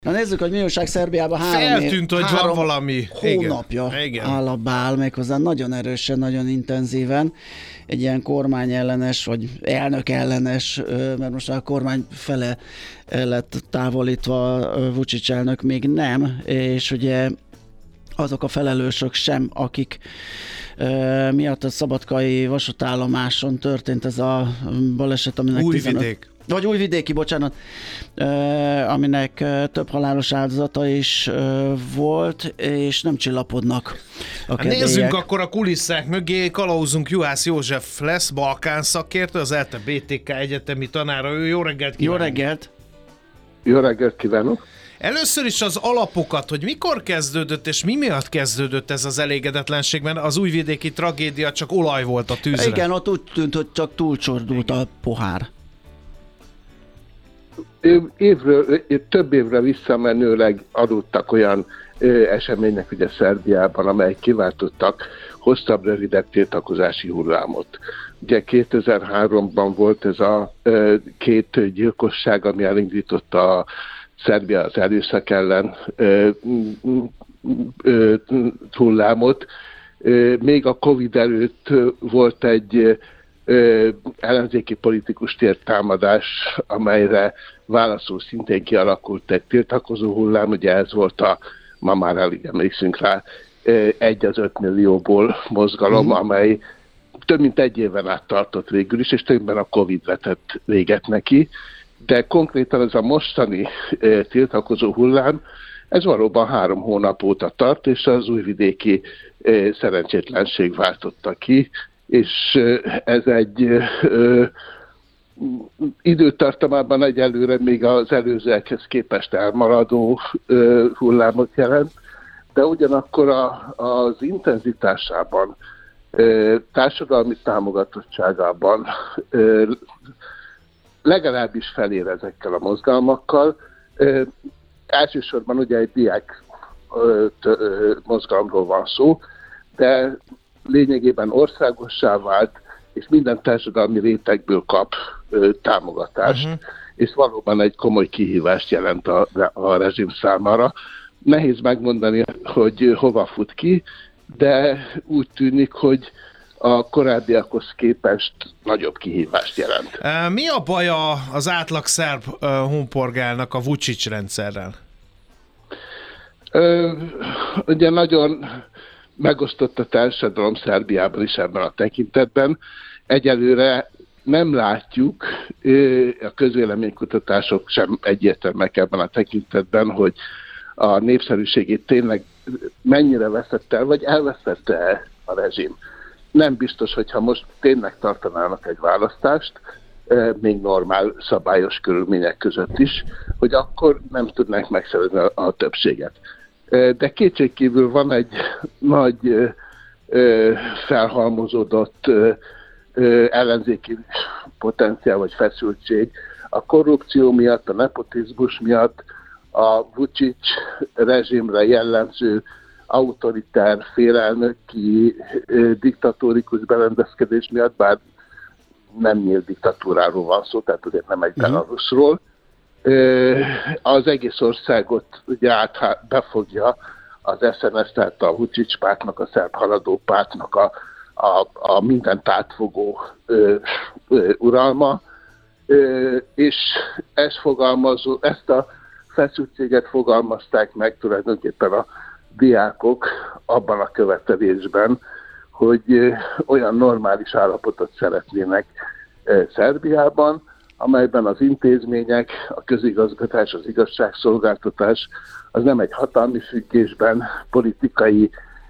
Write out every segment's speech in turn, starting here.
Na nézzük, hogy mi újság Szerbiában. Feltűnt, hogy van valami hónapja áll a bál, méghozzá nagyon erősen, nagyon intenzíven. Egy ilyen kormányellenes, vagy elnök ellenes, mert most a kormány fele lett távolítva, Vučić elnök még nem, és ugye azok a felelősök sem, akik miatt a szabadkai vasútállomáson történt ez a baleset, aminek Újvidéki, bocsánat, aminek több halálos áldozata is volt, és nem csillapodnak a kedélyek. Nézzünk akkor a kulisszák mögé, kalauzunk. Juhász József lesz, Balkán szakértő, az ELTE BTK egyetemi tanára. Ő jó reggelt kívánok! Jó reggelt! Jó reggelt kívánok! Először is az alapokat, hogy mikor kezdődött, és mi miatt kezdődött ez az elégedetlenség, mert az újvidéki tragédia csak olaj volt a tűzre. Igen, ott úgy tűnt, hogy csak túlcsordult a pohár. Több évre visszamenőleg adottak olyan események ugye Szerbiában, amelyek kiváltottak hosszabb, rövidebb tiltakozási hullámot. Ugye 2003-ban volt ez a két gyilkosság, ami elindította a Szerbia az erőszak ellen hullámot. Még a Covid előtt volt egy ellenzéki politikus tértámadás, amelyre válaszul szintén kialakult egy tiltakozó hullám, ugye ez volt ma már elég emlékszünk rá, 1 az 5 millióból mozgalom, amely több mint egy éven át tartott végül is, és többen a Covid vetett véget neki, de konkrétan ez a mostani tiltakozó hullám, ez valóban 3 hónap óta tart, és az újvidéki szerencsétlenség váltotta ki, és ez egy időtartamában egyelőre még az előzőekhez képest elmaradó hullámot jelent, de ugyanakkor az intenzitásában, társadalmi támogatottságában legalábbis felér ezekkel a mozgalmakkal. Elsősorban ugye egy diák mozgalomról van szó, de lényegében országossá vált, és minden társadalmi rétegből kap támogatást, és valóban egy komoly kihívást jelent a rezsim számára. Nehéz megmondani, hogy hova fut ki, de úgy tűnik, hogy a korábbiakhoz képest nagyobb kihívást jelent. Mi a baja az átlag szerb honpolgárnak a Vučić rendszerrel? Ugye nagyon megosztott a társadalom Szerbiában is ebben a tekintetben. Egyelőre nem látjuk, a közvéleménykutatások sem egyértelműek ebben a tekintetben, hogy a népszerűségét tényleg mennyire veszett el, vagy elveszette a rezsim. Nem biztos, hogyha most tényleg tartanának egy választást, még normál, szabályos körülmények között is, hogy akkor nem tudnánk megszerezni a többséget. De kétségkívül van egy nagy felhalmozódott ellenzéki potenciál vagy feszültség a korrupció miatt, a nepotizmus miatt, a Vučić rezsimre jellemző autoritár, félelnöki, diktatórikus berendezkedés miatt, bár nem nyílt diktatúráról van szó, tehát azért nem egy Belarusról. Az egész országot ugye befogja az SNS, tehát a Vučić pártnak, a szerb haladó pártnak a mindent átfogó uralma, és ezt a feszültséget fogalmazták meg tulajdonképpen a diákok abban a követelésben, hogy olyan normális állapotot szeretnének Szerbiában, amelyben az intézmények, a közigazgatás, az igazságszolgáltatás az nem egy hatalmi függésben, politikai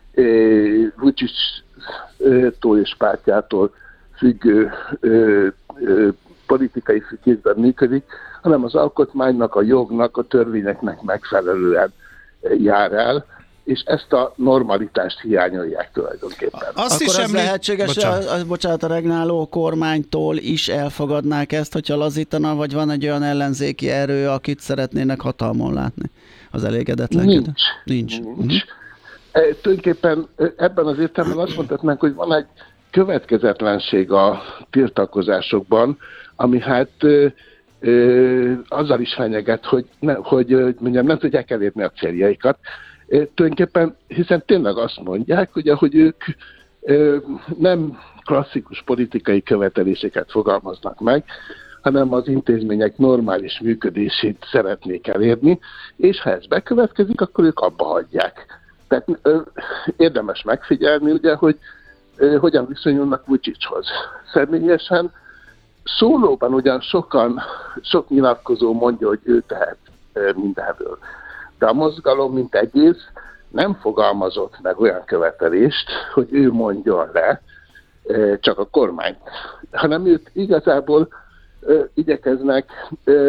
Vučić-tól és pártjától függő politikai függésben működik, hanem az alkotmánynak, a jognak, a törvényeknek megfelelően jár el, és ezt a normalitást hiányolják tulajdonképpen. Akkor az lehetséges, bocsánat, a regnáló kormánytól is elfogadnák ezt, hogyha lazítana, vagy van egy olyan ellenzéki erő, akit szeretnének hatalmon látni az elégedetlenkedő? Nincs. Tulajdonképpen ebben az értelemben azt mondhatnánk, hogy van egy következetlenség a tiltakozásokban, ami hát azzal is fenyeget, hogy nem tudják elérni a céljaikat. Tulajdonképpen, hiszen tényleg azt mondják, ugye, hogy ők nem klasszikus politikai követeléseket fogalmaznak meg, hanem az intézmények normális működését szeretnék elérni, és ha ez bekövetkezik, akkor ők abba hagyják. Tehát érdemes megfigyelni, ugye, hogy hogyan viszonyulnak Vučićhoz. Személyesen szólóban ugyan sok nyilatkozó mondja, hogy ő tehet mindenről. De a mozgalom, mint egész, nem fogalmazott meg olyan követelést, hogy ő mondjon le csak a kormányt, hanem ők igazából igyekeznek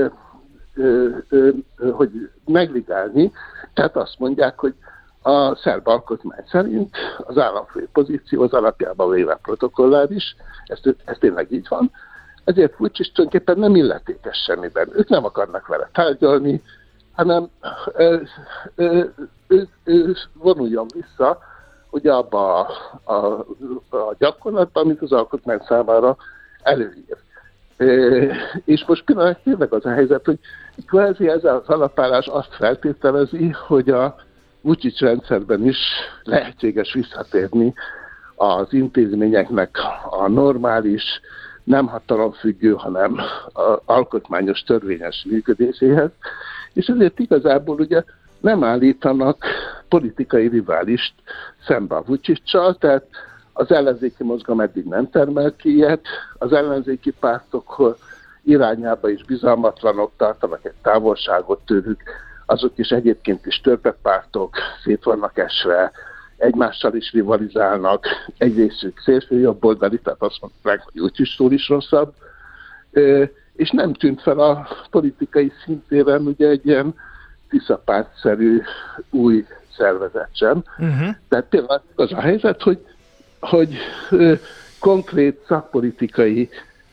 hogy megligálni, tehát azt mondják, hogy a szerb alkotmány szerint az államfői pozíció az alapjában véve protokolláris, ez tényleg így van, ezért Vučić tulajdonképpen nem illetékes semmiben. Ők nem akarnak vele tárgyalni, hanem ő vonuljon vissza, ugye abba a gyakorlatban, amit az alkotmány számára előír. És most pillanatnyilag tényleg az a helyzet, hogy kvázi ez az alapállás azt feltételezi, hogy a Vučić rendszerben is lehetséges visszatérni az intézményeknek a normális, nem hatalomfüggő, hanem alkotmányos, törvényes működéséhez, és ezért igazából ugye nem állítanak politikai riválist szembe a Vučićsal, tehát az ellenzéki mozgalom eddig nem termel ki ilyet, az ellenzéki pártok irányába is bizalmatlanok, tartanak egy távolságot tőlük, azok is egyébként is törpepártok, szét vannak esve, egymással is rivalizálnak, egy részük szélső jobboldali, tehát azt mondták, hogy Vučićtól is rosszabb, és nem tűnt fel a politikai szintéren ugye egy ilyen Tisza-pártszerű új szervezet sem. Tehát tényleg az a helyzet, hogy konkrét szakpolitikai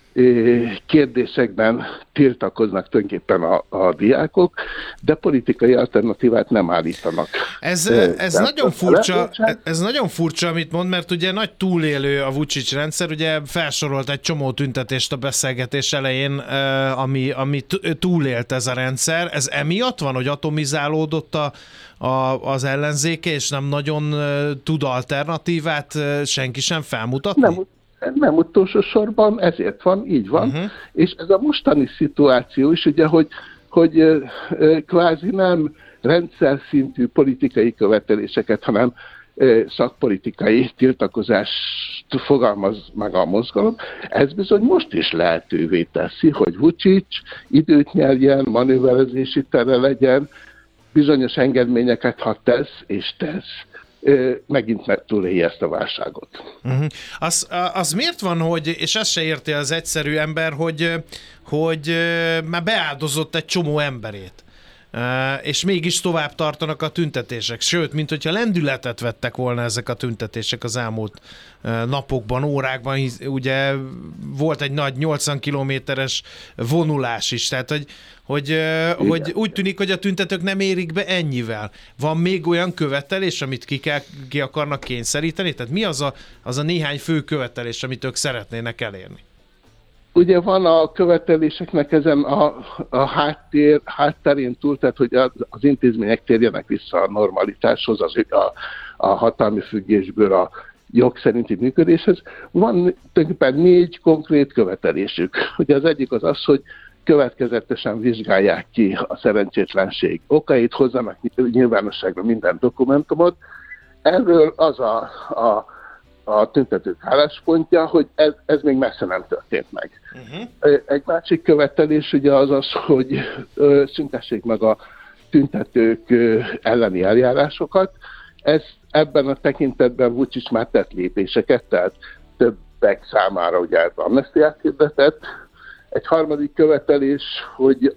kérdésekben tiltakoznak tulajdonképpen a diákok, de politikai alternatívát nem állítanak. Ez nagyon furcsa, amit mond, mert ugye nagy túlélő a Vučić rendszer, ugye felsorolt egy csomó tüntetést a beszélgetés elején, ami túlélt ez a rendszer. Ez emiatt van, hogy atomizálódott az ellenzéke, és nem nagyon tud alternatívát senki sem felmutatni? Nem utolsó sorban, ezért van, így van, és ez a mostani szituáció is, ugye, hogy kvázi nem rendszer szintű politikai követeléseket, hanem szakpolitikai tiltakozást fogalmaz meg a mozgalom, ez bizony most is lehetővé teszi, hogy Vučić időt nyerjen, manőverezési tere legyen, bizonyos engedményeket, ha tesz, és tesz, megint meg túlélje ezt a válságot. Az miért van, és ezt se érti az egyszerű ember, hogy már beáldozott egy csomó emberét, és mégis tovább tartanak a tüntetések. Sőt, mint hogyha lendületet vettek volna ezek a tüntetések az elmúlt napokban, órákban. Ugye volt egy nagy 80 kilométeres vonulás is, tehát hogy úgy tűnik, hogy a tüntetők nem érik be ennyivel. Van még olyan követelés, amit ki akarnak kényszeríteni? Tehát mi az a néhány fő követelés, amit ők szeretnének elérni? Ugye van a követeléseknek ezen a hátterén túl, tehát hogy az intézmények térjenek vissza a normalitáshoz, a hatalmi függésből a jog szerinti működéshez. Van tulajdonképpen 4 konkrét követelésük. Ugye az egyik az, hogy következetesen vizsgálják ki a szerencsétlenség okait, hozzanak nyilvánosságra minden dokumentumot. Erről az a tüntetők álláspontja, hogy ez még messze nem történt meg. Egy másik követelés ugye az, hogy szüntessék meg a tüntetők elleni eljárásokat. Ebben a tekintetben Vučić már tett lépéseket, tehát többek számára ugye amnesztiát hirdetett. Egy harmadik követelés, hogy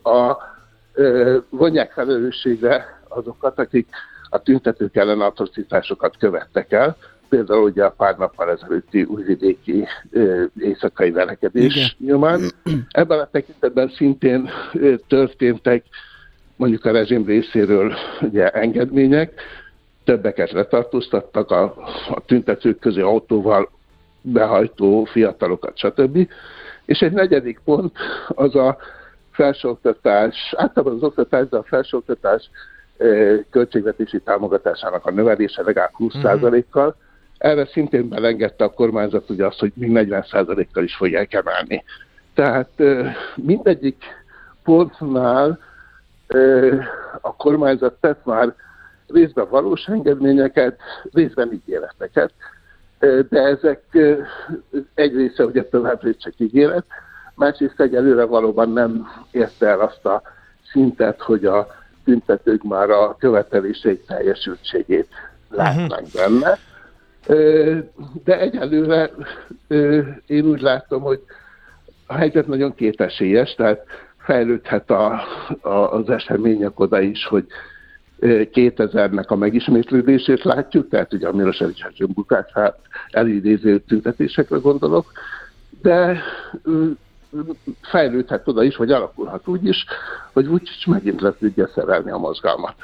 vonják felelősségre azokat, akik a tüntetők ellen atrocitásokat követtek el, például ugye a pár nappal ezelőtti újvidéki éjszakai verekedés nyomán. Ebben a tekintetben szintén történtek mondjuk a rezsim részéről ugye engedmények, többeket letartóztattak a tüntetők közé autóval behajtó fiatalokat, stb. És egy negyedik pont az a felsőoktatás, általában az oktatás, de a felsőoktatás költségvetési támogatásának a növelése legalább 20%-kal. Erre szintén belengedte a kormányzat ugye azt, hogy még 40%-kal is fogják emelni. Tehát mindegyik pontnál a kormányzat tett már részben valós engedményeket, részben ígéreteket, de ezek egy része ugye továbbra is csak ígéret, másrészt egyelőre valóban nem érte el azt a szintet, hogy a tüntetők már a követeléseik teljesültségét látnak benne. De egyelőre én úgy látom, hogy a helyzet nagyon kétesélyes, tehát fejlődhet az események oda is, hogy 2000-nek a megismétlődését látjuk, tehát ugye a Milosevic bukását elidéző tüntetésekre gondolok, de fejlődhet oda is, vagy alakulhat úgy is, hogy Vučić megint le tudja szerelni a mozgalmat.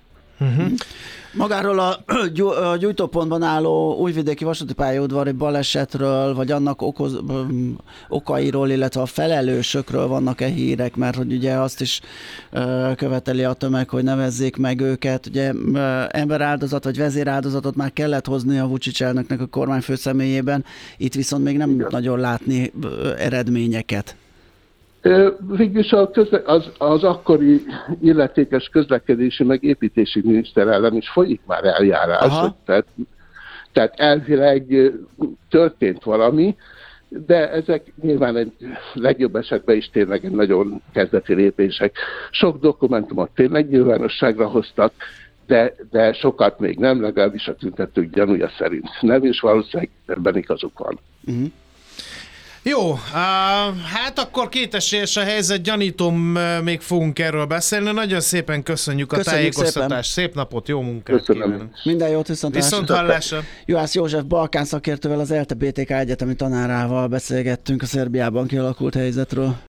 Magáról a gyújtópontban álló újvidéki vasúti pályaudvari balesetről, vagy annak okairól, illetve a felelősökről vannak-e hírek, mert hogy ugye azt is követeli a tömeg, hogy nevezzék meg őket. Ugye emberáldozat vagy vezéráldozatot már kellett hozni a Vučić elnöknek a kormányfő személyében, itt viszont még nem nagyon látni eredményeket. Végülis az akkori illetékes közlekedési meg építési miniszter ellen is folyik már eljárás. Tehát elvileg történt valami, de ezek nyilván egy legjobb esetben is tényleg egy nagyon kezdeti lépések. Sok dokumentumot tényleg nyilvánosságra hoztak, de sokat még nem, legalábbis a tüntetők gyanúja szerint nem, és valószínűleg ebben igazuk van. Jó, hát akkor kétesélyes a helyzet, gyanítom, még fogunk erről beszélni. Nagyon szépen köszönjük a tájékoztatást. Szép napot, jó munkát kívánunk. Minden jót, viszonthallásra. Juhász József Balkán szakértővel, az ELTE BTK egyetemi tanárával beszélgettünk a Szerbiában kialakult helyzetről.